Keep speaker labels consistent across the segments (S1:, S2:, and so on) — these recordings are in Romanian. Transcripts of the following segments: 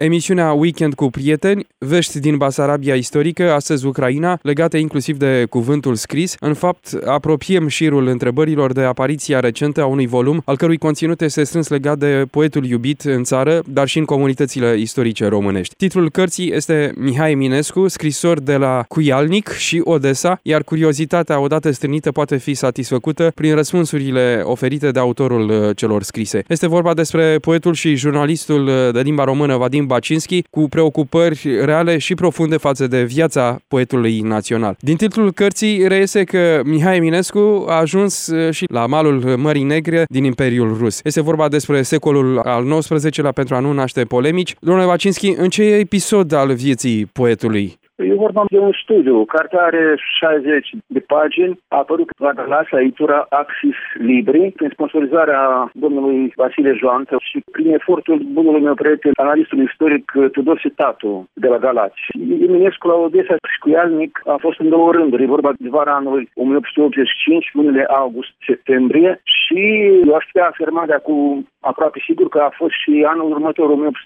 S1: Emisiunea Weekend cu prieteni, vești din Basarabia istorică, astăzi Ucraina, legate inclusiv de cuvântul scris. În fapt, apropiem șirul întrebărilor de apariția recentă a unui volum, al cărui conținut este strâns legat de poetul iubit în țară, dar și în comunitățile istorice românești. Titlul cărții este Mihai Eminescu, scrisor de la Cuialnic și Odessa, iar curiozitatea odată strânită poate fi satisfăcută prin răspunsurile oferite de autorul celor scrise. Este vorba despre poetul și jurnalistul de limba română Vadim Bacinski, cu preocupări reale și profunde față de viața poetului național. Din titlul cărții reiese că Mihai Eminescu a ajuns și la malul Mării Negre din Imperiul Rus. Este vorba despre secolul al XIX-lea, pentru a nu naște polemici. Domnule Bacinski, în ce episod al vieții poetului?
S2: E vorba de un studiu. Cartea are 60 de pagini. A apărut la Galați, la editura Axis Libri, prin sponsorizarea domnului Vasile Joanță și prin efortul bunului meu prieten, analistul istoric Tudor Tatu de la Galați. Eminescu la Odessa și Cuialnic a fost în două rânduri. E vorba de vara anului 1885, lunile august-septembrie, și eu aș putea afirma de acum aproape sigur că a fost și anul următor,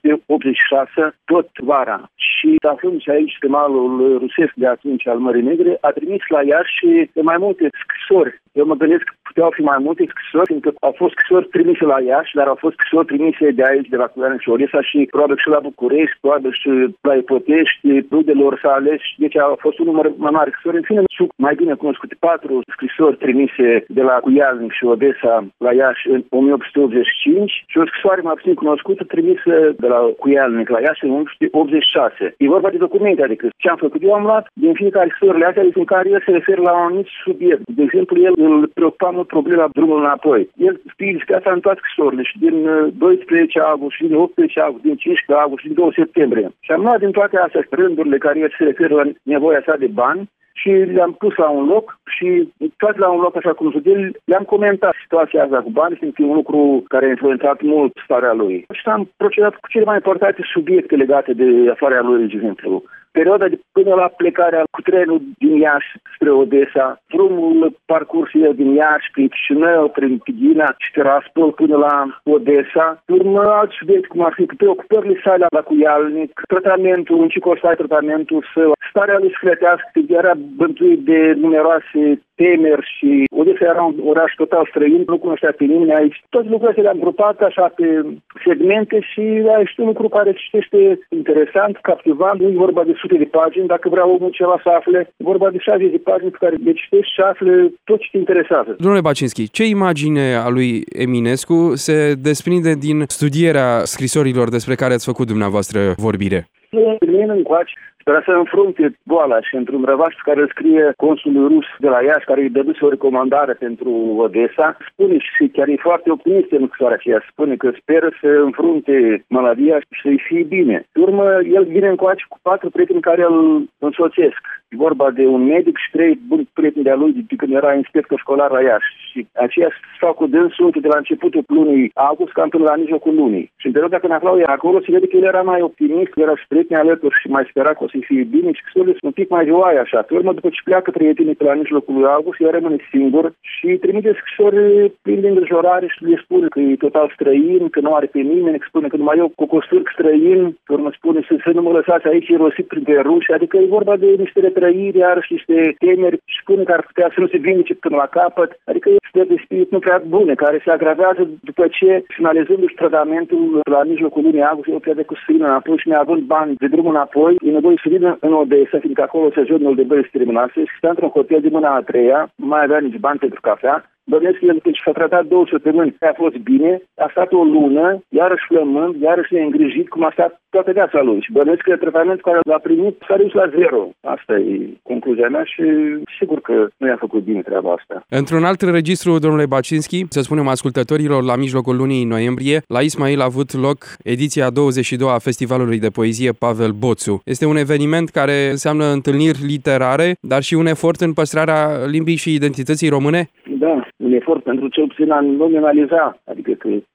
S2: 1886, tot vara. Și aflându-se aici pe malul rusesc de atunci al Mării Negre, a trimis la Iași mai multe scrisori. Eu mă gândesc că puteau fi mai multe scrisori, pentru că au fost scrisori trimise la Iași, dar au fost scrisori trimise de aici, de la Cuialnic și Odessa, și probabil și la București, probabil și la Ipotești, rudelor sale. Deci a fost un număr mai mare scrisori. În fine, sunt mai bine cunoscute 4 scrisori trimise de la Cuialnic și Odessa la Iași în 1885 și o scrisoare mai puțin cunoscută trimisă de la Cuialnic la Iași în 1886. E vorba de documente, adică ce am făcut. Eu am luat din fiecare scrisorile astea în care el se referă la un anumit subiect. De exemplu, el îl preocupa mult problema drumul înapoi. El scrie despre asta în toate scrisorile, și din 12 august, și din 18 august, din 15 august, și din 2 septembrie. Și am luat din toate astea rândurile care el se referă la nevoia sa de bani și le-am pus la un loc și toate la un loc, așa cum zice, le-am comentat situația asta cu bani, fiindcă e un lucru care a influențat mult starea lui. Și am procedat cu cele mai importante subiecte legate de afarea lui, de exemplu. Perioada de până la plecarea cu trenul din Iași spre Odessa, drumul parcurs din Iași, prin Chișinău, prin Tighina și Tiraspol până la Odessa. Urmă alt subiect, cum ar fi preocupările sale la Cuialnic, tratamentul, în ce consta tratamentul său, starea lui sufletească, era bântuit de numeroase temeri și Odessa era un oraș total străin, nu cunoștea pe nimeni aici. Toate lucrurile le-am grupat așa pe segmente și este un lucru care citește interesant, captivant. Nu e vorba de sute de pagini, dacă vrea omul ceva să afle, e vorba de 60 de pagini pe care le citești și afle tot ce te interesează.
S1: Domnule Bacinski, ce imagine a lui Eminescu se desprinde din studierea scrisorilor despre care ați făcut dumneavoastră vorbire?
S2: Spera să înfrunte boala și într-un răvaș pe care îl scrie consulul rus de la Iași, care îi dăduse o recomandare pentru Odessa, spune și chiar e foarte optimist în scrisoarea aceea, spune că speră să înfrunte maladia și să-i fie bine. Pe urmă, el vine încoace cu 4 prieteni care îl însoțesc. E vorba de un medic și 3 buni prieteni de-a lui de când era inspector școlar la Iași. Și aceia stau cu dânsul de la începutul lunii august, cam până la mijlocul lunii. Și în perioada când aflau acolo, se vede că el era mai optimist, era și prieteni alături și mai spera că o să fie bine, și scrisorile sunt un pic mai joaie așa. Pe urmă, după ce pleacă prietenii pe la mijlocul lui august, el rămâne singur și trimite scrisori plin de îngrijorare și le spune că e total străin, că nu are pe nimeni, că spune că numai eu cu costârc străin, pe urmă spune să nu mă lăsați aici irosit printre ruși, adică e vorba de niște retrăiri, iarăși niște temeri, și spune că ar putea să nu se vindece până la capăt, adică este de spirit nu prea bune, care se agravează după ce, finalizându-și tratamentul la mijlocul lunii august, el crede că să vină înapoi și neavând bani de drum înapoi, e nevoie să vină în Odessa, fiindcă acolo sezonul de băi se terminase, și sta într-un hotel de mâna a treia, nu mai avea nici bani pentru cafea. Bănuiesc că el, deci, s-a tratat 2 săptămâni, a fost bine, a stat o lună, iarăși flămând, iarăși neîngrijit, cum a stat toată viața lui. Și bănuiesc că tratamentul care l-a primit s-a dus la 0. Asta e concluzia mea și sigur că nu i-a făcut bine treaba asta.
S1: Într-un alt registru, domnule Bacinski, să spunem ascultătorilor, la mijlocul lunii noiembrie, la Ismail a avut loc ediția 22 a Festivalului de Poezie Pavel Boțu. Este un eveniment care înseamnă întâlniri literare, dar și un efort în păstrarea limbii și identității române?
S2: Da, un efort pentru cel puțin a nominaliza, adică că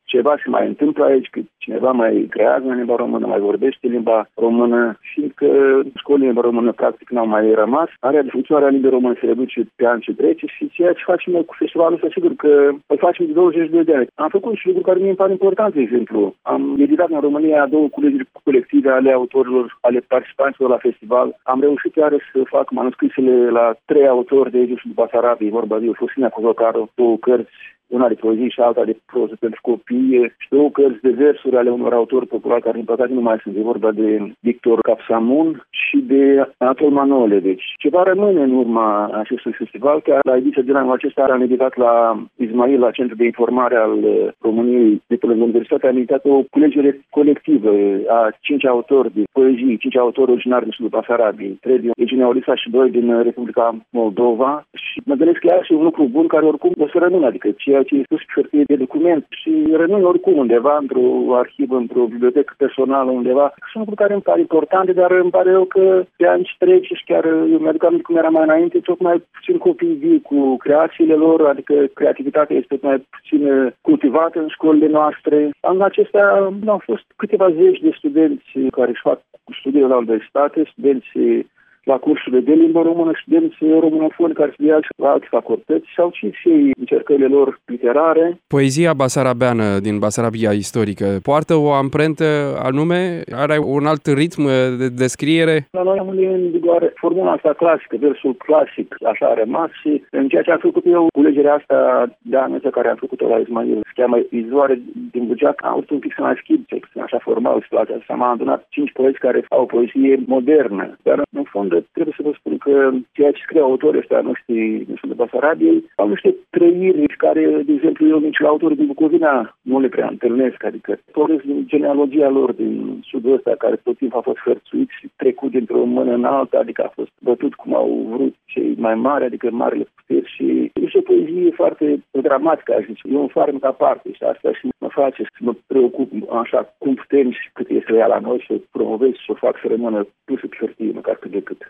S2: ceva se mai întâmplă aici, că cineva mai creează în limba română, mai vorbește limba română și că școlile limba română practic n-au mai rămas. Area de funcționare a limbii române se reduce pe an ce trece și ceea ce facem noi cu festivalul ăsta, sigur că îl facem de 22 de ani. Am făcut și lucruri care mi-e îmi par important, de exemplu. Am editat în România 2 culegeri colective ale autorilor, ale participanților la festival. Am reușit iară să fac manuscrisele la 3 autori de aici de Basarabia, vorba de Fosina Cozocaru, 2 cărți, una de poezie și alta de proză pentru copii și 2 cărți de versuri ale unor autori populari care, din păcate, nu mai sunt. E vorba de Victor Capsamun și de Anatol Manole. Deci, ceva rămâne în urma acestui festival. Chiar la ediția de anul acesta am editat la Ismail, la Centrul de Informare al României, de pe lângă Universitate, am editat o culegere colectivă a 5 autori de poezii, 5 autori originari din sudul Basarabiei, 3 din Eugenia Olisa și 2 din Republica Moldova. Și mă gândesc că e și un lucru bun care oricum o să rămână, adică ceea ce e spus pe hârtie de document și rămâne oricum undeva, într-o arhivă, într-o bibliotecă personală undeva. Sunt lucruri care îmi par importante, dar îmi pare eu că pe ani trece și chiar eu mi-aduc aminte cum era mai înainte, tocmai puțin copii vii cu creațiile lor, adică creativitatea este tot mai puțin cultivată în școlile noastre. Anul acesta au fost câteva zeci de studenți care își fac studiile la universitate, studenți la cursurile de limbă română, studenți românofoni care studiază la alte facultăți sau și încercările lor literare.
S1: Poezia basarabeană din Basarabia istorică poartă o amprentă anume? Are un alt ritm de descriere?
S2: La noi am în vigoare formula asta clasică, versul clasic, așa a rămas și în ceea ce am făcut eu, culegerea asta de anul ăsta care am făcut-o la Ismail, se cheamă Izvoare din Bugeac, am vrut un pic să mai schimb, așa formal situația asta. M-am adunat 5 poeți care au o poezie modernă, dar în fond trebuie să vă spun că ceea ce scriu autorii ăștia noștri din sudul Basarabiei au niște trăiri care, de exemplu, eu nici la autorii din Bucovina nu le prea întâlnesc, adică pornesc din genealogia lor din sudul ăsta, care tot timpul a fost hărțuit și trecut dintr-o mână în alta, adică a fost bătut cum au vrut cei mai mari, adică marile puteri și este o poezie foarte dramatică, aș zice. E un farmec aparte și asta și mă face să mă preocup așa cum putem și cât este ea la noi și să o promovez și să o fac să rămână pusă pe hârtie, măcar cât de cât.